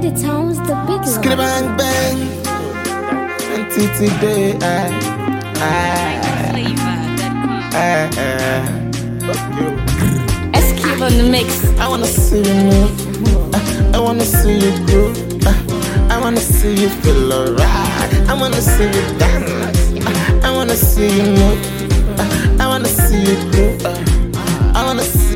the towns, the big one. Skitty bang bang. And today, fuck you. Escape on the mix. I wanna see you move. I wanna see you groove. I wanna see you feel alright. I wanna see you dance. I wanna see you move. I wanna see you groove. I wanna see.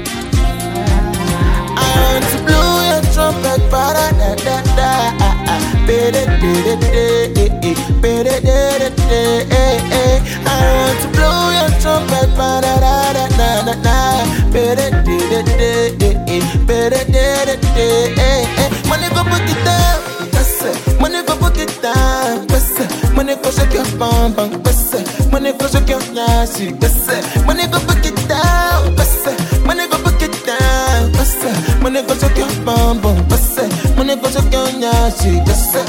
I want to blow your trumpet, para da da da. Bede de de de, bede de de de. I want to blow your trumpet, para da da da da da. Bede de de de, bede de de de. Money go put it down, money go put it down, money go shake your bum bum, money go shake your nyashi, money go put it down, money go put it down, money go shake your bum bum, money go shake your nyashi,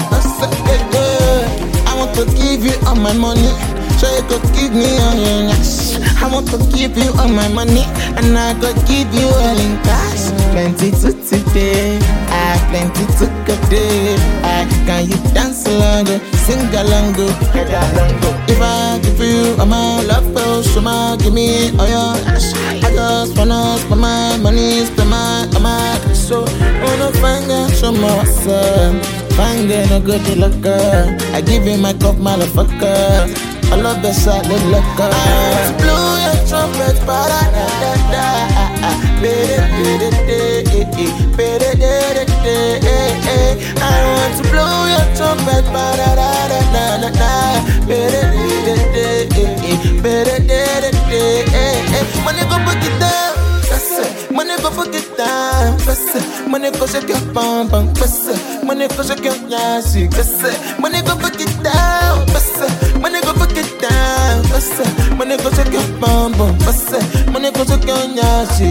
I want to give you all my money, so you could give me all your nyash. I want to give you all my money, and I could give you all in cash. Plenty to today, plenty to go day. Can you dance along, sing along, get along? If I give you all my love, show give me all your ash. I just wanna spend my money, spend my so wanna find out some more, find it a good luck. I give you my cup, motherfucker. I love the solid look. I want to blow your trumpet, para da da da. Bede de de de, bede de de de. I want to blow your trumpet, para da da da da. Bede de de de, bede de de. Money go put it down, money go put it down, money go shake your bum bum, money go shake your nyashi, money go put it down, money go put it down, money go shake your bum bum, money go shake your nyashi,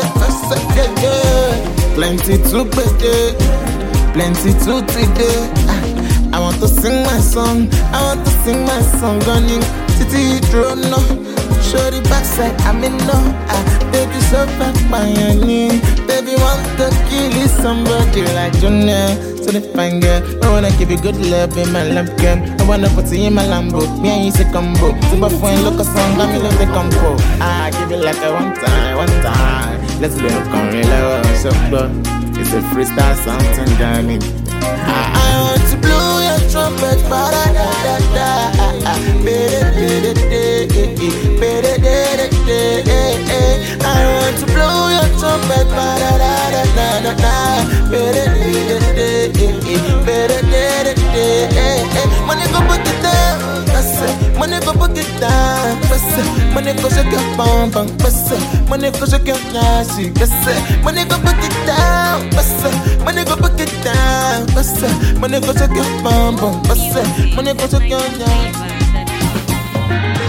plenty to pay, plenty to today. I want to sing my song, I want to sing my song, running city drone no. Show the backside, I'm in no. Baby, so fat by your knee. Baby, want to kill you, somebody like Jonah. So the fine girl, I wanna give you good love in my love girl. I wanna put you in my Lambo, me and you say combo. So but when look a song, got me love the combo. I give it like a one time. Let's do it, come relax, but it's a freestyle something, Johnny. I want to blow your trumpet, para da da da. Bede de de, bede de de. I want to blow your trumpet, para da da da da. Bede de de, bede de de. Money go put it down, money go put it down, money go shake your bum bum, money go shake your nyashi, money go put it down, money go put it down, money go shake your bum bum, money go shake your nyashi.